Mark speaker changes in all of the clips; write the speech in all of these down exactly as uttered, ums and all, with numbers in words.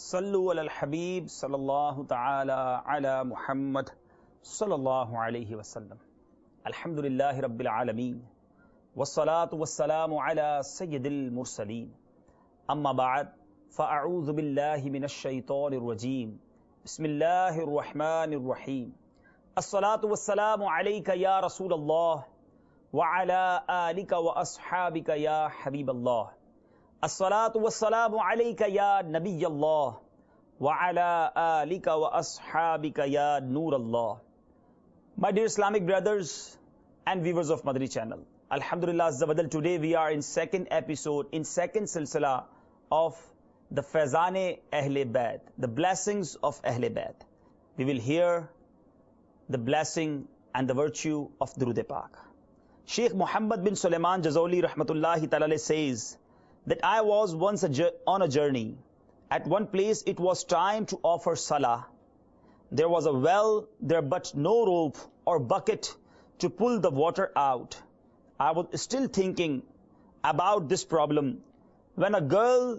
Speaker 1: Sallu ala al-Habib sallallahu ta'ala ala Muhammad sallallahu alayhi wa sallam. Alhamdulillahi rabbil alameen. Wassalatu wassalamu ala sayyidil mursaleen. Amma ba'd, fa'a'udhu billahi minash shaitanir rajim. Bismillahir rahmanir rahim. As-salatu wassalamu alayka ya Rasulallah wa ala alika wa ashabika ya Habiballah. As-salatu wassalamu alayka ya Nabiyallah wa ala alika wa ashabika ya Noorallah. My dear Islamic brothers and viewers of Madani channel, Alhamdulillah Azza wa Jal, today we are in second episode, in second silsila of the Faizane Ahle Bayt, the blessings of Ahle Bayt. We will hear the blessing and the virtue of Durud Pak. Sheikh Muhammad bin Sulaiman Jazoli rahmatullahi ta'ala says that I was once a on a journey. At one place it was time to offer salah. There was a well there but no rope or bucket to pull the water out. I was still thinking about this problem when a girl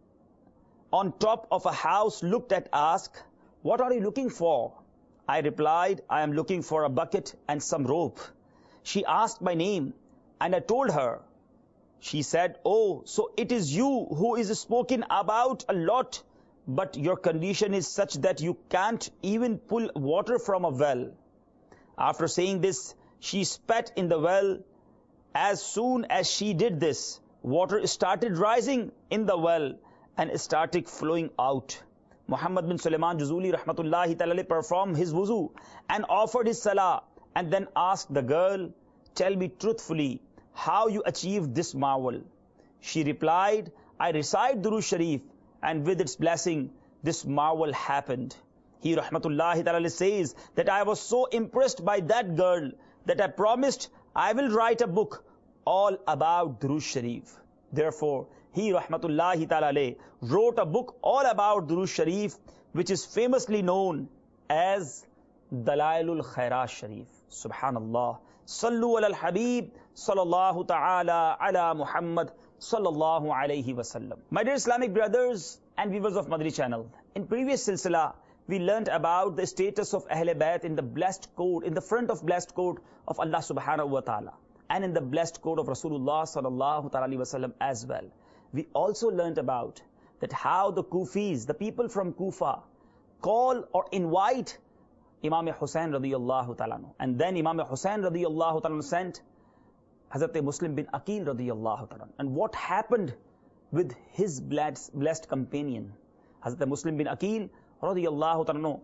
Speaker 1: on top of a house looked at asked, "What are you looking for?" I replied, "I am looking for a bucket and some rope." She asked my name and I told her. She said, "Oh, so it is you who is spoken about a lot, but your condition is such that you can't even pull water from a well." After saying this, she spat in the well. As soon as she did this, water started rising in the well and started flowing out. Muhammad bin Sulaiman Jazuli rahmatullahi ta'ala performed his wuzu and offered his salah and then asked the girl, "Tell me truthfully, how you achieved this marvel?" She replied, "I recite Durud Sharif and with its blessing, this marvel happened." He rahmatullahi ta'ala says that I was so impressed by that girl that I promised I will write a book all about Durud Sharif. Therefore, he rahmatullahi ta'ala wrote a book all about Durud Sharif, which is famously known as Dalailul Khairat Sharif. Subhanallah. Sallu ala al-Habib sallallahu ta'ala ala Muhammad sallallahu alayhi wa sallam. My dear Islamic brothers and viewers of Madani channel, in previous silsila, we learned about the status of Ahle Bayt in the blessed code, in the front of blessed code of Allah subhanahu wa ta'ala, and in the blessed code of Rasulullah sallallahu ta'ala alayhi wa sallam as well. We also learned about that how the Kufis, the people from Kufa, call or invite Imam Hussain radiyallahu ta'ala, and then Imam Hussain radiyallahu ta'ala sent Hazrat Muslim bin Aqil radiyallahu ta'ala. And what happened with his blessed, blessed companion? Hazrat Muslim bin Aqil radiyallahu ta'ala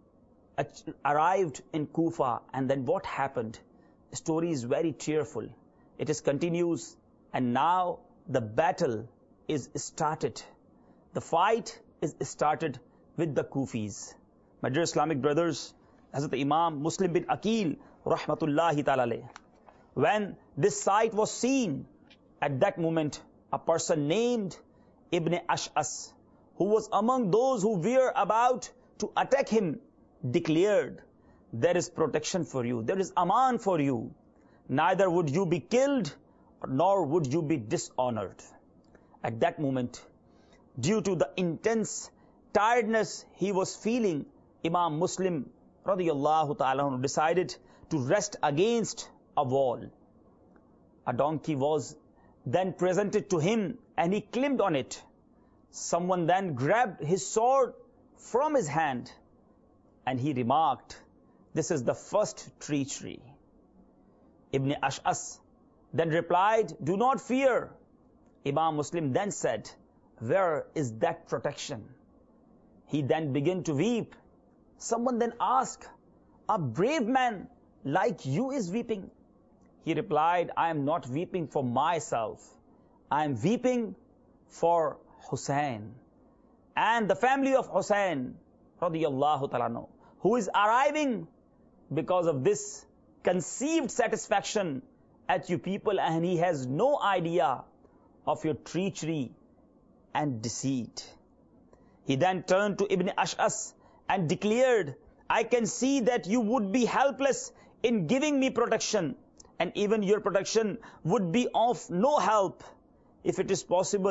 Speaker 1: arrived in Kufa, and then what happened? The story is very tearful. It is continues, and now the battle is started. The fight is started with the Kufis. My dear Islamic brothers, Hazrat Imam Muslim bin Aqil rahmatullahi ta'ala, when this sight was seen, at that moment a person named Ibn Ash'as, who was among those who were about to attack him, declared, "There is protection for you, there is aman for you. Neither would you be killed nor would you be dishonored." At that moment, due to the intense tiredness he was feeling, Imam Muslim radiyallahu ta'ala decided to rest against a wall. A donkey was then presented to him and he climbed on it. Someone then grabbed his sword from his hand and he remarked, "This is the first treachery." Ibn Ash'as then replied, "Do not fear." Imam Muslim then said, "Where is that protection?" He then began to weep. Someone then asked, "A brave man like you is weeping?" He replied, "I am not weeping for myself. I am weeping for Hussain and the family of Hussain radiyallahu ta'ala, who is arriving because of this conceived satisfaction at you people, and he has no idea of your treachery and deceit." He then turned to Ibn Ash'as and declared, "I can see that you would be helpless in giving me protection, and even your protection would be of no help. If it is possible,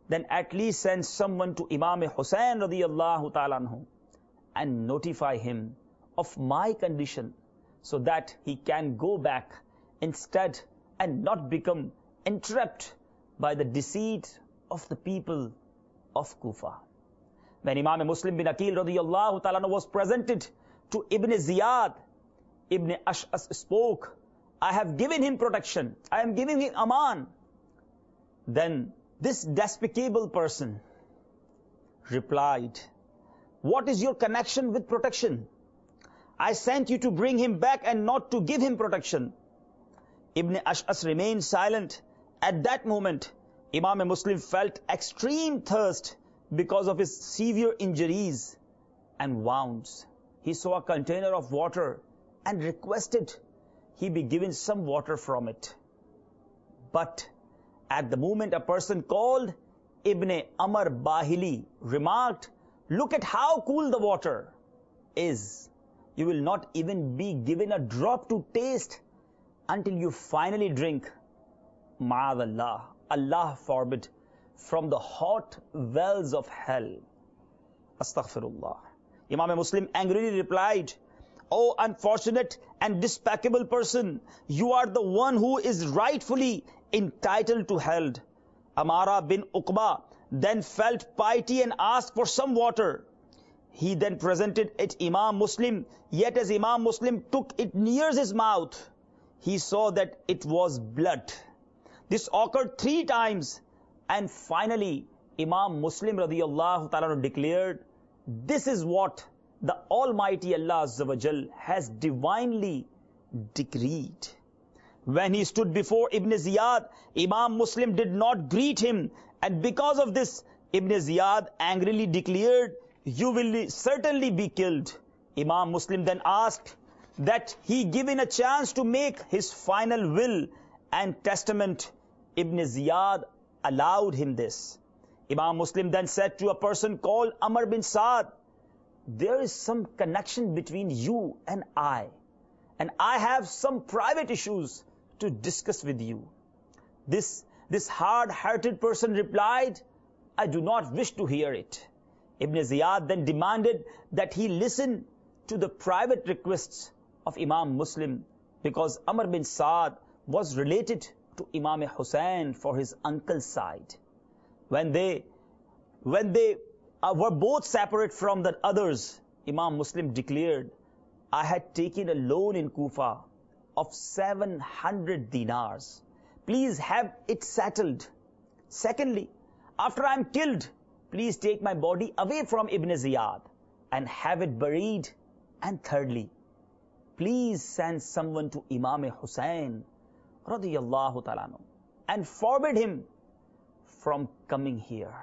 Speaker 1: then at least send someone to Imam Hussain radiyallahu ta'ala anhu and notify him of my condition so that he can go back instead and not become entrapped by the deceit of the people of Kufa. When Imam Muslim bin Aqil radiyallahu ta'ala anhu was presented to Ibn Ziyad, Ibn Ash'as spoke, I have given him protection, I am giving him aman. Then this despicable person replied, what is your connection with protection? I sent you to bring him back and not to give him protection. Ibn Ash'as remained silent. At that moment, Imam Muslim felt extreme thirst because of his severe injuries and wounds. He saw a container of water and requested he be given some water from it. But at the moment, a person called Ibn Amr Bahili remarked, look at how cool the water is. You will not even be given a drop to taste until you finally drink. Ma'adallah, Allah forbid, from the hot wells of hell. Astaghfirullah. Imam Muslim angrily replied, O unfortunate and despicable person, you are the one who is rightfully entitled to hell. Amara bin Uqba then felt piety and asked for some water. He then presented it Imam Muslim, yet as Imam Muslim took it near his mouth, he saw that it was blood. This occurred three times, and finally Imam Muslim radiyallahu ta'ala declared, this is what the Almighty Allah Azza wa Jal has divinely decreed. When he stood before Ibn Ziyad, Imam Muslim did not greet him, and because of this, Ibn Ziyad angrily declared, you will certainly be killed. Imam Muslim then asked that he given a chance to make his final will and testament. Ibn Ziyad allowed him this. Imam Muslim then said to a person called Amr bin Saad, there is some connection between you and I, and I have some private issues to discuss with you. This, this hard-hearted person replied, I do not wish to hear it. Ibn Ziyad then demanded that he listen to the private requests of Imam Muslim, because Amr bin Saad was related to Imam Hussain for his uncle's side. When they, when they uh, were both separate from the others, Imam Muslim declared, I had taken a loan in Kufa of seven hundred dinars. Please have it settled. Secondly, after I am killed, please take my body away from Ibn Ziyad and have it buried. And thirdly, please send someone to Imam Hussain radiyallahu ta'ala anhu and forbid him from coming here.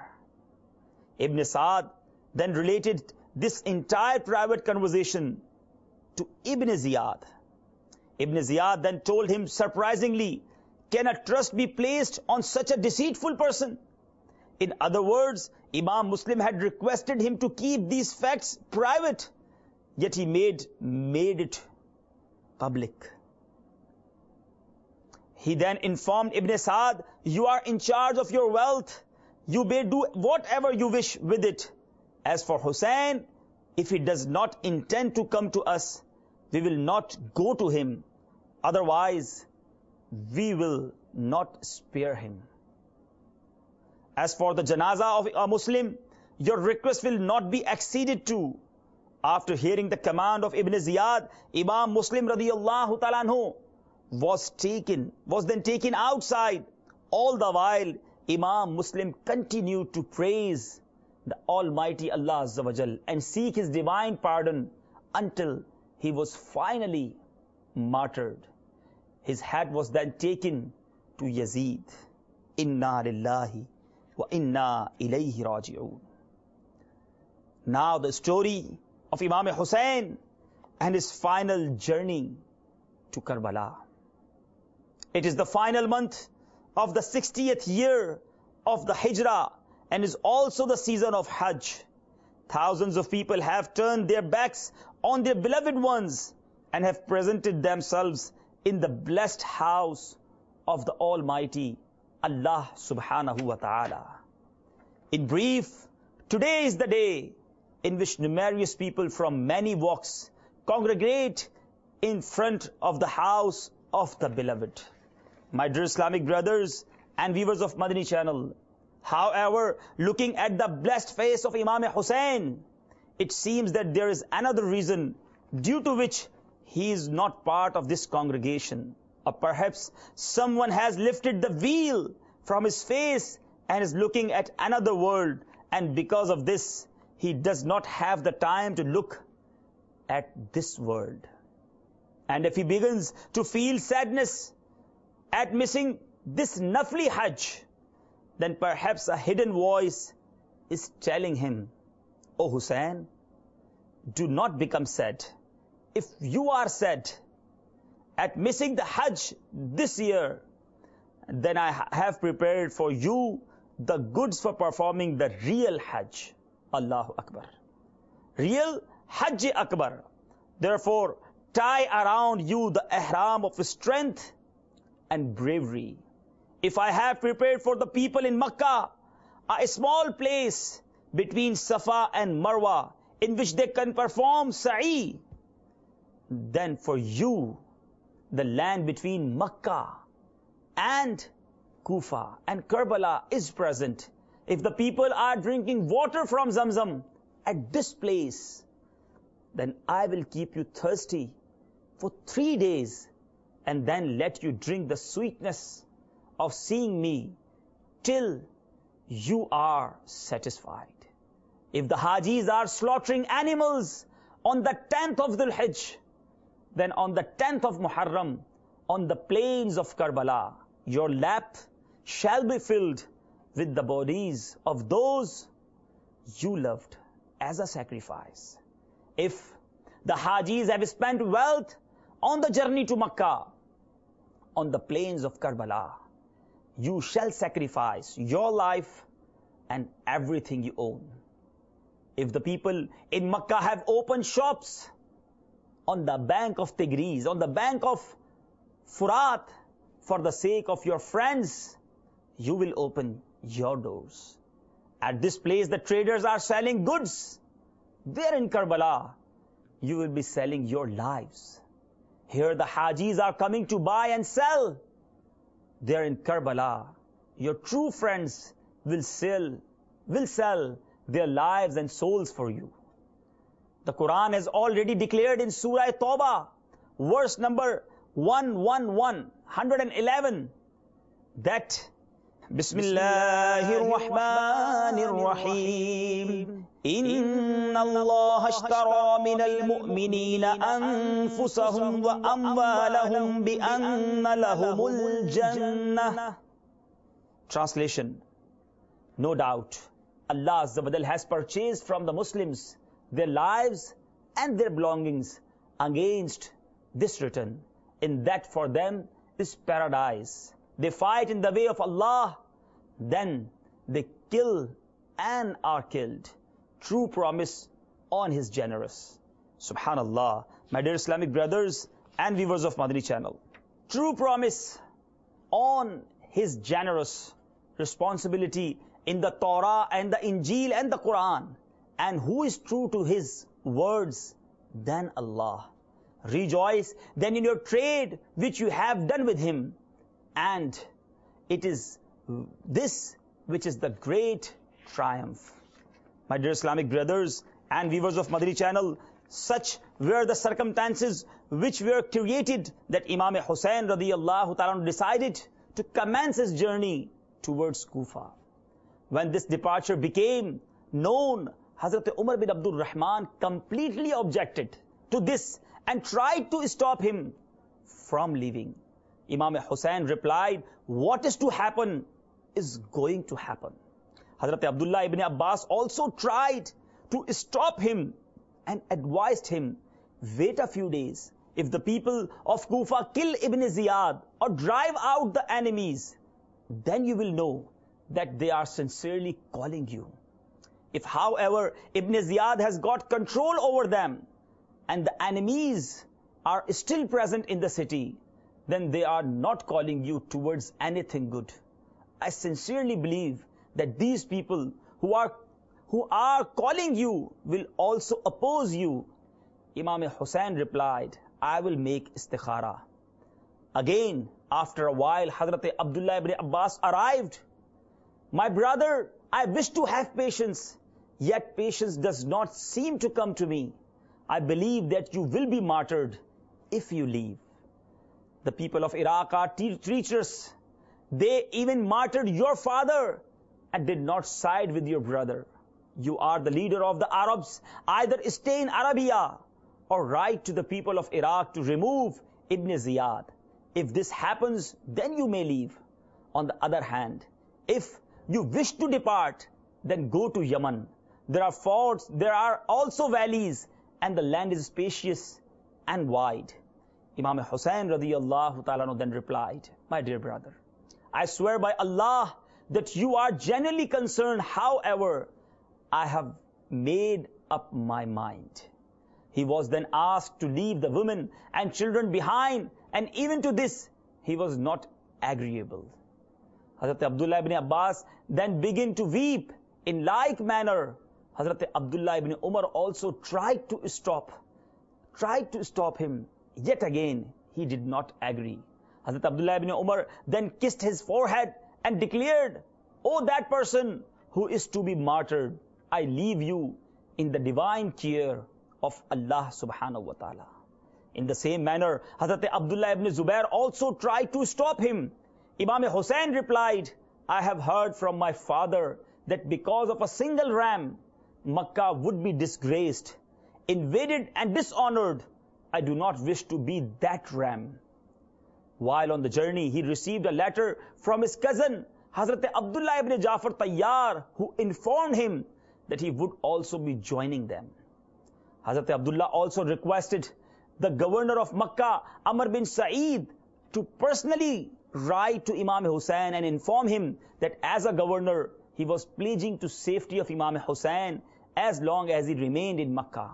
Speaker 1: Ibn Saad then related this entire private conversation to Ibn Ziyad. Ibn Ziyad then told him surprisingly, can a trust be placed on such a deceitful person? In other words, Imam Muslim had requested him to keep these facts private, yet he made, made it public. He then informed Ibn Saad, you are in charge of your wealth. You may do whatever you wish with it. As for Hussain, if he does not intend to come to us, we will not go to him. Otherwise, we will not spare him. As for the janazah of a Muslim, your request will not be acceded to. After hearing the command of Ibn Ziyad, Imam Muslim radiyallahu ta'ala anhu was taken, was then taken outside. All the while, Imam Muslim continued to praise the Almighty Allah Azza wa Jal and seek His divine pardon until he was finally martyred. His head was then taken to Yazid. Inna lillahi wa inna ilayhi raji'un. Now the story of Imam Hussain and his final journey to Karbala. It is the final month of the sixtieth year of the Hijrah and is also the season of Hajj. Thousands of people have turned their backs on their beloved ones and have presented themselves in the blessed house of the Almighty Allah subhanahu wa ta'ala. In brief, today is the day in which numerous people from many walks congregate in front of the house of the Beloved. My dear Islamic brothers and viewers of Madani channel, however, looking at the blessed face of Imam Hussain, it seems that there is another reason due to which he is not part of this congregation. Or perhaps someone has lifted the veil from his face and is looking at another world, and because of this, he does not have the time to look at this world. And if he begins to feel sadness at missing this Nafli Hajj, then perhaps a hidden voice is telling him, "O Hussain, do not become sad. If you are sad at missing the Hajj this year, then I have prepared for you the goods for performing the real Hajj." Allahu Akbar. Real Hajj Akbar. Therefore, tie around you the ihram of strength and bravery. If I have prepared for the people in Makkah a small place between Safa and Marwa in which they can perform sa'i, then for you the land between Makkah and Kufa and Karbala is present. If the people are drinking water from Zamzam at this place, then I will keep you thirsty for three days and then let you drink the sweetness of seeing me till you are satisfied. If the Hajis are slaughtering animals on the tenth of Dhul Hijj, then on the tenth of Muharram, on the plains of Karbala, your lap shall be filled with the bodies of those you loved as a sacrifice. If the Hajis have spent wealth on the journey to Makkah, on the plains of Karbala, you shall sacrifice your life and everything you own. If the people in Makkah have opened shops on the bank of Tigris, on the bank of Furat, for the sake of your friends, you will open your doors. At this place, the traders are selling goods. There in Karbala, you will be selling your lives. Here the Hajis are coming to buy and sell. There in Karbala, your true friends will sell, will sell their lives and souls for you. The Quran has already declared in Surah Tawbah, verse number one eleven, one eleven, that Bismillahir Rahmanir Rahim. Inna Allah ashtara minal mu'minina anfusahum wa amwalahum bi anna lahumul jannah. Translation: no doubt, Allah Azza wa Jal has purchased from the Muslims their lives and their belongings against this return, in that for them is paradise. They fight in the way of Allah, then they kill and are killed. True promise on His generous. Subhanallah. My dear Islamic brothers and viewers of Madani channel. True promise on His generous responsibility in the Torah and the Injil and the Quran. And who is true to His words than Allah? Rejoice then in your trade which you have done with Him. And it is this which is the great triumph. My dear Islamic brothers and viewers of Madani channel, such were the circumstances which were created that Imam Hussain radiyallahu ta'ala decided to commence his journey towards Kufa. When this departure became known, Hazrat Umar bin Abdul Rahman completely objected to this and tried to stop him from leaving. Imam Hussain replied, what is to happen is going to happen. Hazrat Abdullah ibn Abbas also tried to stop him and advised him, wait a few days. If the people of Kufa kill Ibn Ziyad or drive out the enemies, then you will know that they are sincerely calling you. If, however, Ibn Ziyad has got control over them and the enemies are still present in the city, then they are not calling you towards anything good. I sincerely believe that these people who are who are calling you will also oppose you. Imam Hussain replied, I will make istikhara. Again, after a while, Hazrat Abdullah ibn Abbas arrived. My brother, I wish to have patience, yet patience does not seem to come to me. I believe that you will be martyred if you leave. The people of Iraq are teachers. They even martyred your father and did not side with your brother. You are the leader of the Arabs. Either stay in Arabia or write to the people of Iraq to remove Ibn Ziyad. If this happens, then you may leave. On the other hand, if you wish to depart, then go to Yemen. There are forts, there are also valleys, and the land is spacious and wide. Imam Hussain radiyallahu ta'ala then replied, my dear brother, I swear by Allah that you are genuinely concerned. However, I have made up my mind. He was then asked to leave the women and children behind, and even to this, he was not agreeable. Hazrat Abdullah ibn Abbas then began to weep. In like manner, Hazrat Abdullah ibn Umar also tried to stop, tried to stop him. Yet again, he did not agree. Hazrat Abdullah ibn Umar then kissed his forehead and declared, O that person who is to be martyred, I leave you in the divine care of Allah subhanahu wa ta'ala. In the same manner, Hazrat Abdullah ibn Zubair also tried to stop him. Imam Hussain replied, I have heard from my father that because of a single ram, Makkah would be disgraced, invaded and dishonored. I do not wish to be that ram. While on the journey, he received a letter from his cousin, Hazrat Abdullah ibn Jafar Tayyar, who informed him that he would also be joining them. Hazrat Abdullah also requested the governor of Makkah, Amr bin Sa'id, to personally write to Imam Hussain and inform him that as a governor, he was pledging to safety of Imam Hussain as long as he remained in Makkah.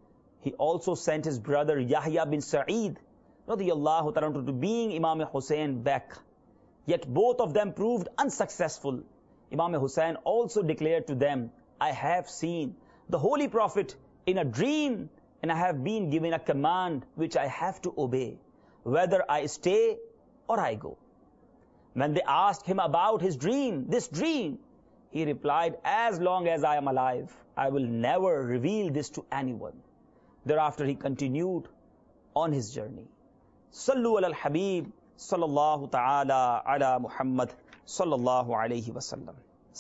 Speaker 1: He also sent his brother Yahya bin Sa'id radiyallahu ta'ala to being Imam Hussain back. Yet both of them proved unsuccessful. Imam Hussain also declared to them, I have seen the Holy Prophet in a dream, and I have been given a command which I have to obey, whether I stay or I go. When they asked him about his dream, this dream, he replied, as long as I am alive, I will never reveal this to anyone. Thereafter he continued on his journey. Sallu ala al-Habib, sallallahu ta'ala ala Muhammad, sallallahu alayhi wa sallam.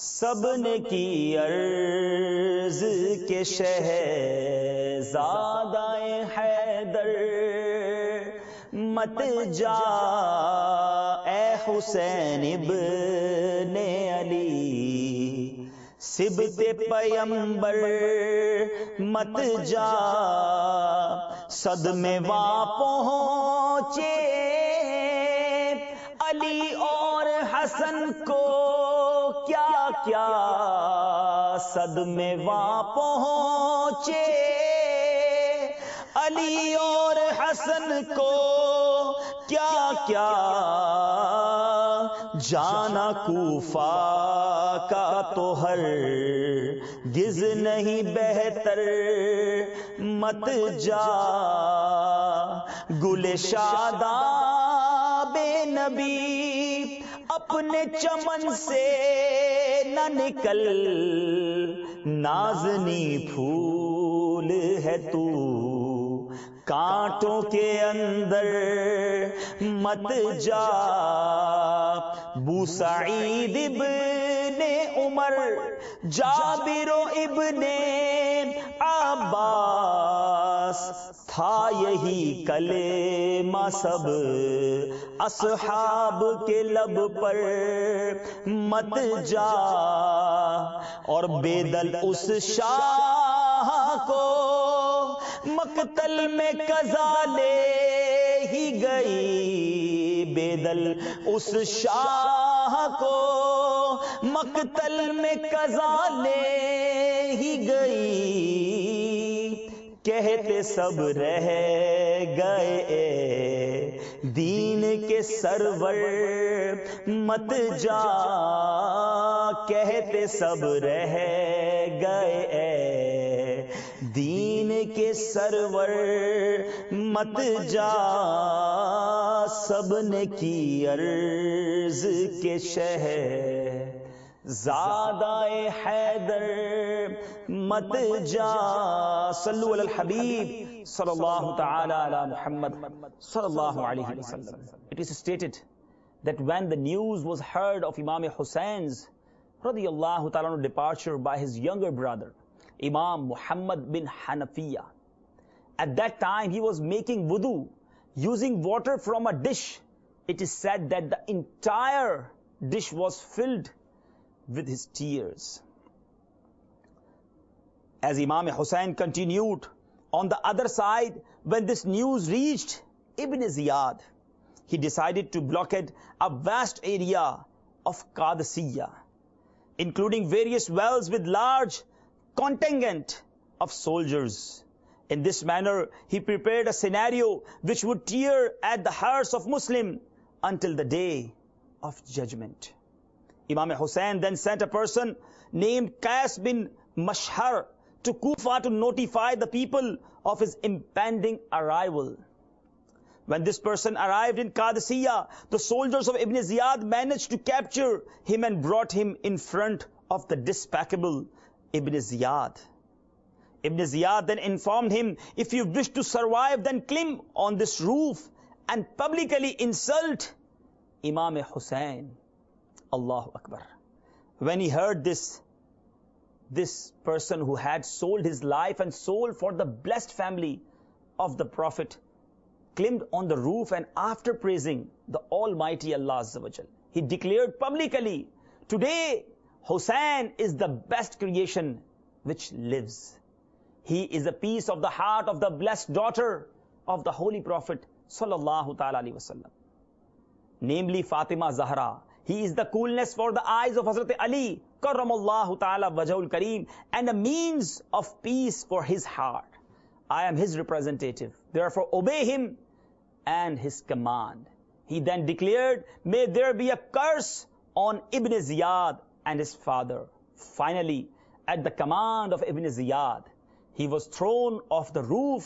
Speaker 1: सबने की अर्ज के शहज़ादाए हैदर मत जा ए हुसैन इब्ने अली सिबते पैगंबर मत जा सदमे वहाँ पहुँचे अली और हसन को क्या क्या सदमे वहाँ पहुँचे अली और हसन को क्या क्या जाना कूफा का तो हर गिज नहीं बेहतर मत जा गुले शादाबे नबी अपने चमन से न निकल नाज़नी फूल है तू कांटों के अंदर मत जा बूसईद इब्ने उमर जाबिरो इब्ने अब्बास था यही कलेमा सब असहाब के लब पर मत जा और बेदल उस शाह को मकतल में कज़ा ले ही गई बेदल उस शाह को मकतल में कज़ा ले ही गई कहते सब रह गए दीन के सरवर मत जा, कहते सब रह गए। दीन के सरवर मत जा, सबने की अर्ज के शह। ज़ादाए हैदर मत जा, सल्लु अलल हबीब सल्लल्लाहु ta'ala ala Muhammad sallallahu alayhi wa sallam. It is stated that when the news was heard of Imam Husayn's radiyallahu ta'ala departure by his younger brother, Imam Muhammad bin Hanafiya, at that time he was making wudu using water from a dish. It is said that the entire dish was filled with his tears. As Imam Hussain continued, on the other side, when this news reached Ibn Ziyad, he decided to blockade a vast area of Qadisiyah, including various wells with large contingent of soldiers. In this manner, he prepared a scenario which would tear at the hearts of Muslims until the day of judgment. Imam Hussain then sent a person named Qais bin Mashhar to Kufa to notify the people of his impending arrival. When this person arrived in Qadisiyah, the soldiers of Ibn Ziyad managed to capture him and brought him in front of the despicable Ibn Ziyad. Ibn Ziyad then informed him, if you wish to survive, then climb on this roof and publicly insult Imam Hussain. Allahu Akbar. When he heard this, this person who had sold his life and soul for the blessed family of the Prophet climbed on the roof, and after praising the Almighty Allah Azza wa Jal, he declared publicly, today Hussain is the best creation which lives. He is a piece of the heart of the blessed daughter of the Holy Prophet Sallallahu Ta'ala Alaihi Wasallam, namely Fatima Zahra. He is the coolness for the eyes of Hazrat Ali, Karramallahu Ta'ala Wajhul Kareem, and a means of peace for his heart. I am his representative, therefore obey him and his command. He then declared, may there be a curse on Ibn Ziyad and his father. Finally, at the command of Ibn Ziyad, he was thrown off the roof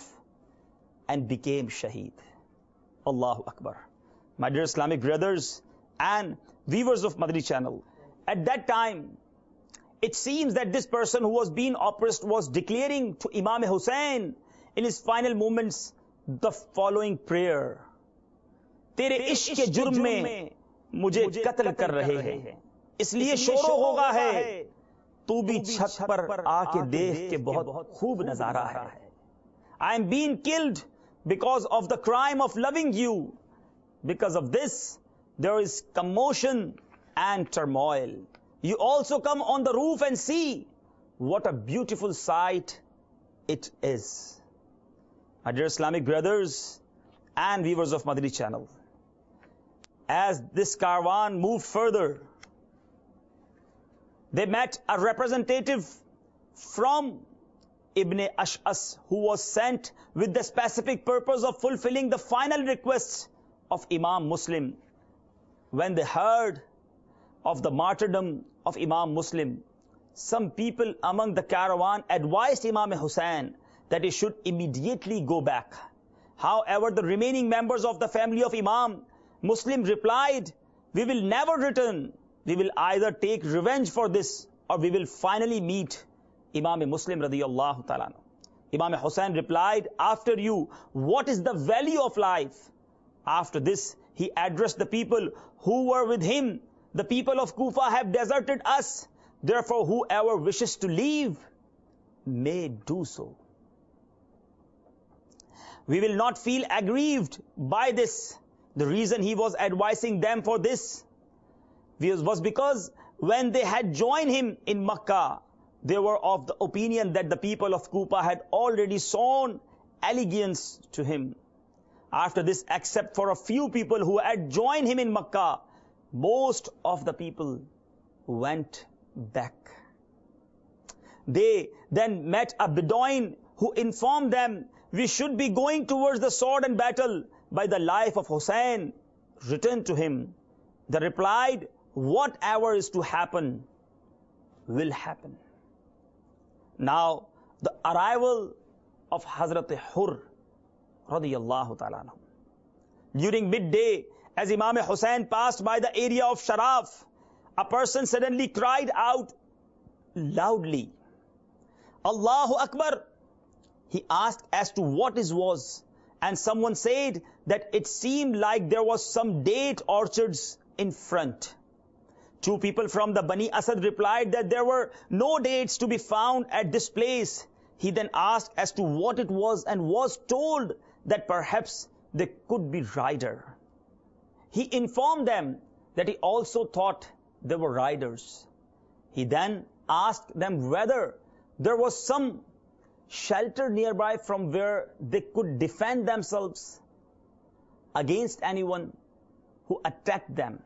Speaker 1: and became shaheed. Allahu Akbar. My dear Islamic brothers and viewers of Madani channel, at that time, it seems that this person who was being oppressed was declaring to Imam Hussain in his final moments the following prayer. तेरे इश्क के जुर्म में मुझे कत्ल कर रहे हैं, इसलिए शोरो होगा है, तू भी छत पर आके देख के बहुत खूब नजारा है. I am being killed because of the crime of loving you. Because of this, there is commotion and turmoil. You also come on the roof and see what a beautiful sight it is. My dear Islamic brothers and viewers of Madani channel, as this caravan moved further, they met a representative from Ibn Ash'as, who was sent with the specific purpose of fulfilling the final requests of Imam Muslim. When they heard of the martyrdom of Imam Muslim, some people among the caravan advised Imam Hussain that he should immediately go back. However, the remaining members of the family of Imam Muslim replied, we will never return. We will either take revenge for this or we will finally meet Imam Muslim radiyallahu ta'ala. Imam Hussain replied, after you, what is the value of life? After this, he addressed the people who were with him. The people of Kufa have deserted us. Therefore, whoever wishes to leave may do so. We will not feel aggrieved by this. The reason he was advising them for this was because when they had joined him in Makkah, they were of the opinion that the people of Kufa had already shown allegiance to him. After this, except for a few people who had joined him in Makkah, most of the people went back. They then met a Bedouin who informed them, we should be going towards the sword and battle. by the life of Hussein returned to him. They replied, whatever is to happen will happen. Now, the arrival of Hazrat Hur radiyallahu ta'ala anhu. During midday, as Imam Hussein passed by the area of Sharaf, a person suddenly cried out loudly, Allahu Akbar. He asked as to what it was, and someone said that it seemed like there was some date orchards in front. Two people from the Bani Asad replied that there were no dates to be found at this place. He then asked as to what it was and was told that perhaps there could be rider. He informed them that he also thought there were riders. He then asked them whether there was some shelter nearby from where they could defend themselves against anyone who attacked them.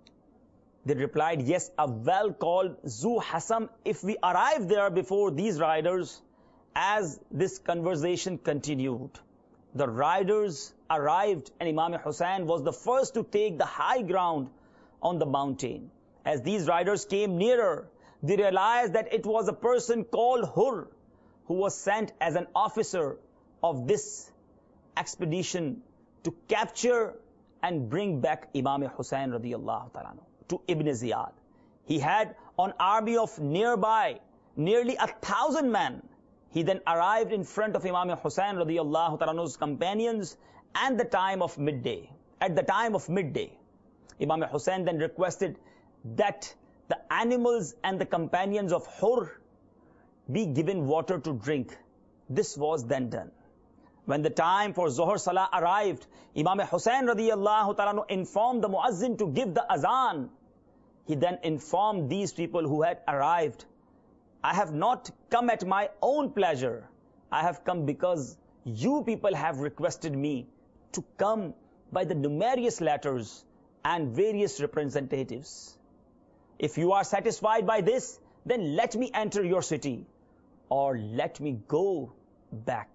Speaker 1: They replied, yes, a well called Zu Hasam, if we arrive there before these riders. As this conversation continued, the riders arrived and Imam Hussein was the first to take the high ground on the mountain. As these riders came nearer, they realized that it was a person called Hur, who was sent as an officer of this expedition to capture and bring back Imam Hussein radiyallahu ta'ala to Ibn Ziyad. He had an army of nearby nearly a thousand men. He then arrived in front of Imam Hussein radiyallahu ta'ala's companions and the time of midday. At the time of midday, Imam Hussein then requested that the animals and the companions of Hur be given water to drink. This was then done. When the time for Zohar Salah arrived, Imam Hussein radiyallahu ta'ala informed the Muazzin to give the azan. He then informed these people who had arrived, I have not come at my own pleasure. I have come because you people have requested me to come by the numerous letters and various representatives. If you are satisfied by this, then let me enter your city, or let me go back.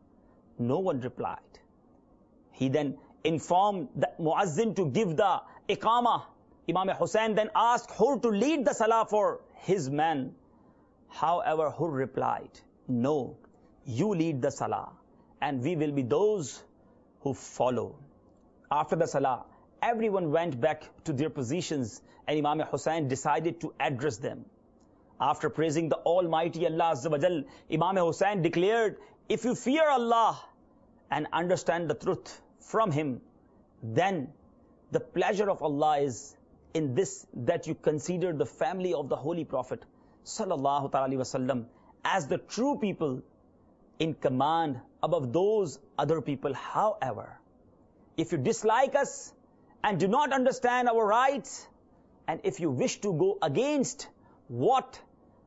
Speaker 1: No one replied. He then informed the Muazzin to give the Iqamah. Imam Hussein then asked Hur to lead the Salah for his men. However, Hur replied, no, you lead the Salah, and we will be those who follow. After the Salah, everyone went back to their positions, and Imam Hussein decided to address them. After praising the Almighty Allah Azza wa Jal, Imam Hussein declared, if you fear Allah and understand the truth from Him, then the pleasure of Allah is in this, that you consider the family of the Holy Prophet Sallallahu Alaihi Wasallam as the true people in command above those other people. However, if you dislike us and do not understand our rights, and if you wish to go against what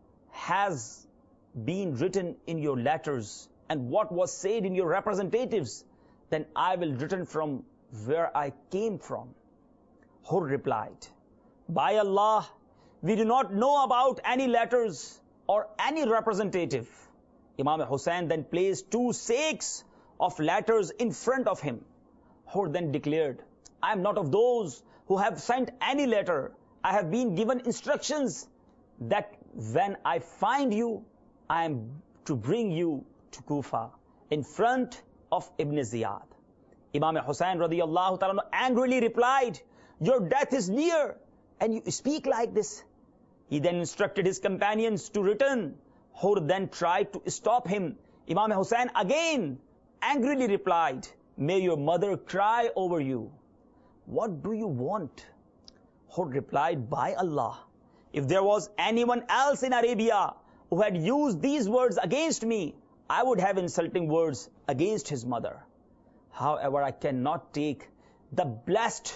Speaker 1: has been written in your letters and what was said in your representatives, then I will return from where I came from. Hur replied, by Allah, we do not know about any letters or any representative. Imam Hussein then placed two sacks of letters in front of him. Hur then declared, I am not of those who have sent any letter. I have been given instructions that when I find you, I am to bring you to Kufa in front of Ibn Ziyad. Imam Hussein radiyallahu ta'ala angrily replied, your death is near and you speak like this. He then instructed his companions to return. Hur then tried to stop him. Imam Hussein again angrily replied, may your mother cry over you. What do you want? Hur replied, by Allah, if there was anyone else in Arabia who had used these words against me, I would have insulting words against his mother. However, I cannot take the blessed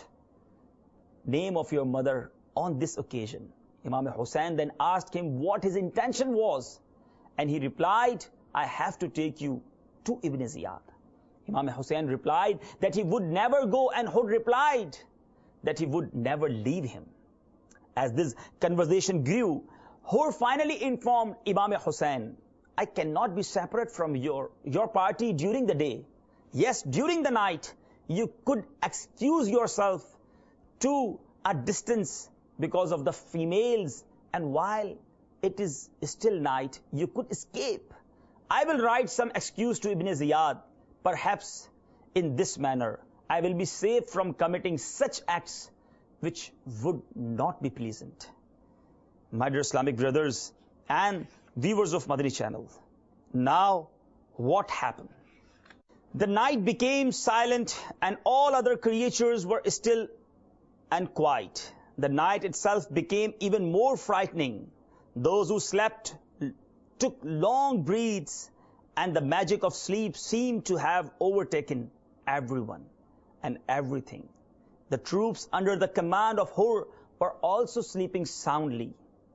Speaker 1: name of your mother on this occasion. Imam Hussein then asked him what his intention was, and he replied, I have to take you to Ibn Ziyad. Imam Hussein replied that he would never go, and Hur replied that he would never leave him. As this conversation grew, Hur finally informed Imam Hussein, I cannot be separate from your, your party during the day. Yes, during the night, you could excuse yourself to a distance because of the females, and while it is still night, you could escape. I will write some excuse to Ibn Ziyad. Perhaps in this manner, I will be safe from committing such acts which would not be pleasant. My dear Islamic brothers and viewers of Madani channel, now what happened? The night became silent and all other creatures were still and quiet. The night itself became even more frightening. Those who slept took long breaths, and the magic of sleep seemed to have overtaken everyone and everything. The troops under the command of Hur were also sleeping soundly.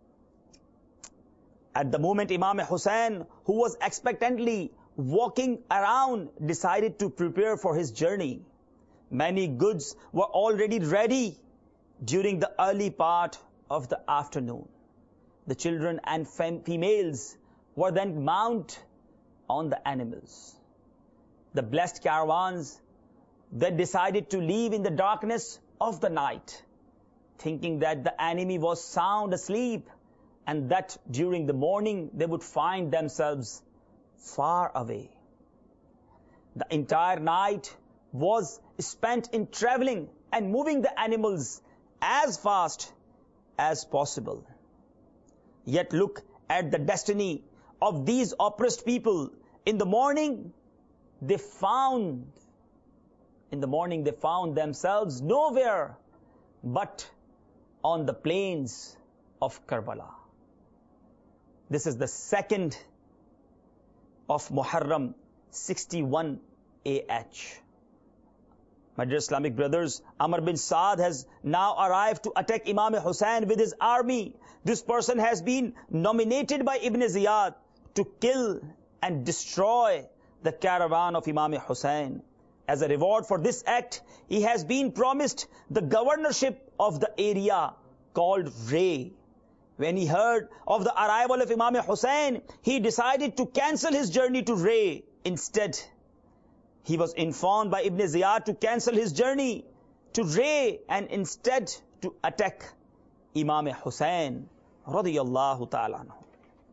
Speaker 1: At the moment, Imam Hussain, who was expectantly walking around, decided to prepare for his journey. Many goods were already ready during the early part of the afternoon. The children and fem females were then mounted on the animals. The blessed caravans then decided to leave in the darkness of the night, thinking that the enemy was sound asleep and that during the morning they would find themselves far away. The entire night was spent in traveling and moving the animals as fast as possible. Yet look at the destiny of these oppressed people. In the morning, they found, in the morning they found themselves nowhere but on the plains of Karbala. This is the second of Muharram sixty-one A H. My dear Islamic brothers, Amr bin Saad has now arrived to attack Imam Hussain with his army. This person has been nominated by Ibn Ziyad to kill and destroy the caravan of Imam Hussain. As a reward for this act, he has been promised the governorship of the area called Ray. When he heard of the arrival of Imam Hussain, he decided to cancel his journey to Ray. Instead, he was informed by Ibn Ziyad to cancel his journey to Ray and instead to attack Imam Hussain radiyallahu ta'ala anhu.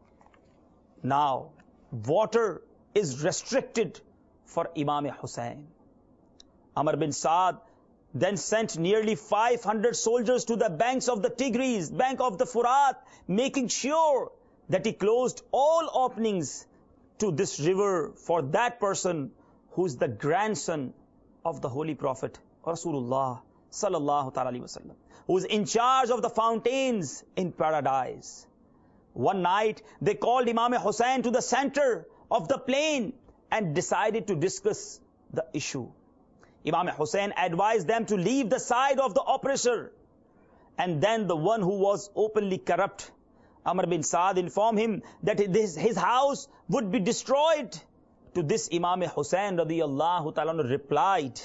Speaker 1: Now, water is restricted for Imam Hussain. Amr bin Saad then sent nearly five hundred soldiers to the banks of the Tigris, bank of the Furat, making sure that he closed all openings to this river for that person who is the grandson of the Holy Prophet Rasulullah sallallahu alaihi wasallam, who is in charge of the fountains in paradise. One night, they called Imam Hussain to the center of the plain and decided to discuss the issue. Imam Hussain advised them to leave the side of the oppressor and then the one who was openly corrupt. Amr bin Saad informed him that his, his house would be destroyed. To this, Imam Hussain radiyallahu ta'ala replied,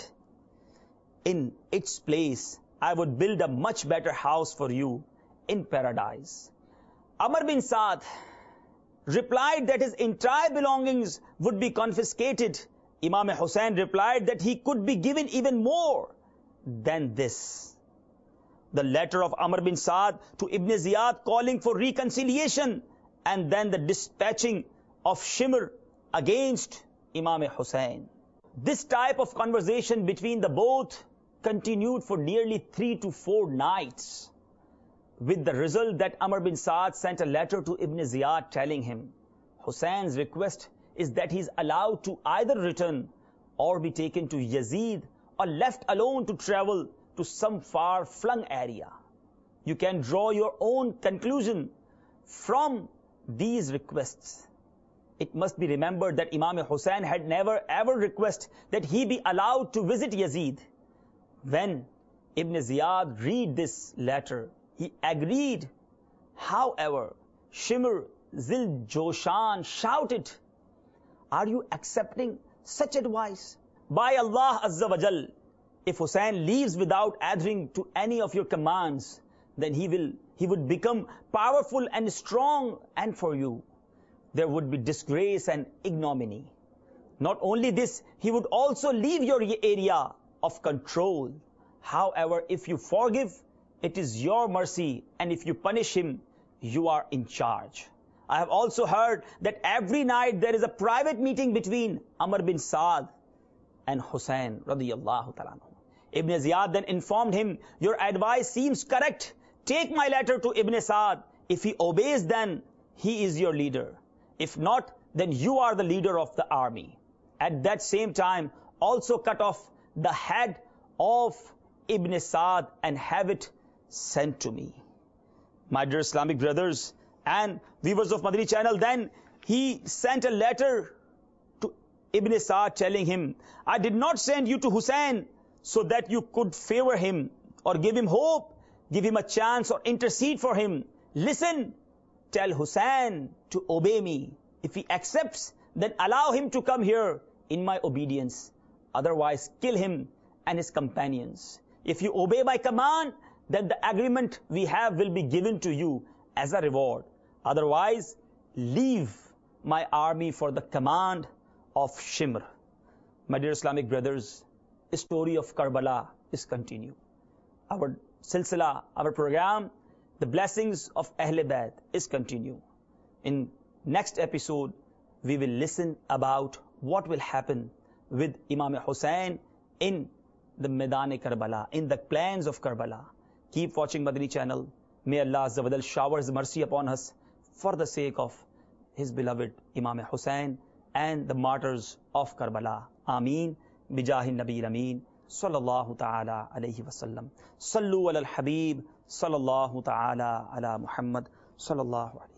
Speaker 1: in its place, I would build a much better house for you in paradise. Amr bin Saad replied that his entire belongings would be confiscated. Imam Hussain replied that he could be given even more than this. The letter of Amr bin Saad to Ibn Ziyad calling for reconciliation and then the dispatching of Shimr against Imam Hussain. This type of conversation between the both continued for nearly three to four nights, with the result that Amr bin Saad sent a letter to Ibn Ziyad telling him, Hussein's request is that he is allowed to either return or be taken to Yazid or left alone to travel to some far-flung area. You can draw your own conclusion from these requests. It must be remembered that Imam Hussain had never ever requested that he be allowed to visit Yazid. When Ibn Ziyad read this letter, he agreed. However, Shimr Zil Joshan shouted, are you accepting such advice? By Allah Azza wa Jal, if Hussain leaves without adhering to any of your commands, then he will he would become powerful and strong, and for you there would be disgrace and ignominy. Not only this, he would also leave your area of control. However, if you forgive, it is your mercy, and if you punish him, you are in charge. I have also heard that every night there is a private meeting between Amr bin Saad and Hussein radiyallahu ta'ala anhu. Ibn Ziyad then informed him, your advice seems correct. Take my letter to Ibn Saad. If he obeys, then he is your leader. If not, then you are the leader of the army. At that same time, also cut off the head of Ibn Saad and have it sent to me. My dear Islamic brothers and viewers of Madani channel, then he sent a letter to Ibn Saad telling him, I did not send you to Hussein so that you could favor him or give him hope, give him a chance or intercede for him. Listen, tell Hussein to obey me. If he accepts, then allow him to come here in my obedience. Otherwise, kill him and his companions. If you obey my command, then the agreement we have will be given to you as a reward. Otherwise, leave my army for the command of Shimr. My dear Islamic brothers, the story of Karbala is continued. Our silsila, our program, the blessings of Ahl Bayt is continued. In next episode, we will listen about what will happen with Imam Hussein in the Maidan Karbala, in the plains of Karbala. Keep watching Madani channel. May Allah Azza wa Jal showers mercy upon us for the sake of His beloved Imam Hussein and the martyrs of Karbala. Ameen. Bijahi Nabi Ameen. Sallallahu ta'ala alayhi wa sallam. Sallu ala al-Habib. Sallallahu ta'ala ala Muhammad. Sallallahu alayhi.